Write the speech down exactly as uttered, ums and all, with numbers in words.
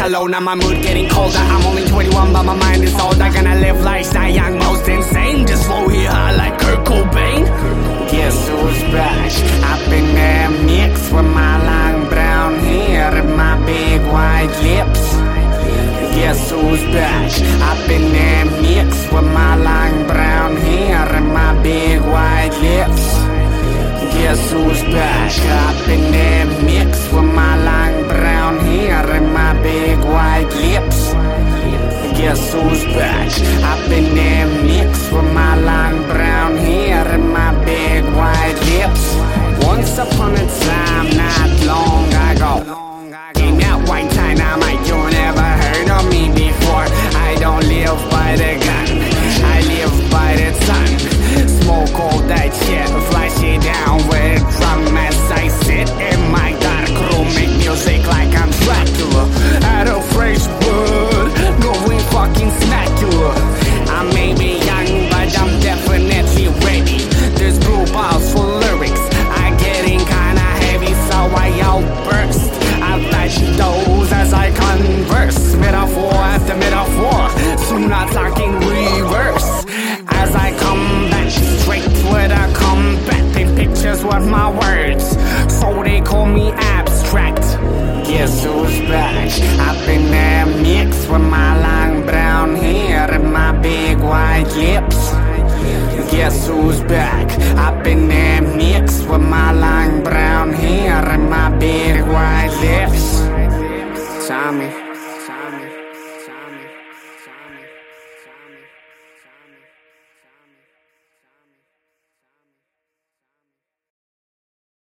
alone and my mood getting colder. I'm only twenty-one but my mind is older. Gonna live life that young, most insane. Just flow here high like Kurt Cobain. Guess who's back? Up in there mix with my long brown hair and my big white lips. Guess who's back? Up in there mix with my long brown hair and my big white lips. Guess who's back? Up in there mix with my long brown hair and my big white lips. Guess who's back? Up in there mix with my long brown hair and my big white lips. Once upon a time, not long ago, in that white dynamite, you never heard of me before. I don't live by the gun, I live by the sun. Smoke all that shit, flash it down with a drum as I sit in my dark room, make music like I'm Dracula. Out of fresh blood, going fucking spectacular. I may be young, but I'm definitely ready. There's blue balls for lyrics, I getting kinda heavy, so I outburst. I flash those as I converse, metaphor after metaphor, soon I'm talking reverse. As I come back straight with a comeback, paint pictures with my words, so they call me abstract. Guess who's back? Up in there mix with my long brown hair and my big white lips. Guess who's back? Up in there mix with my long brown hair and my big white lips. Tommy.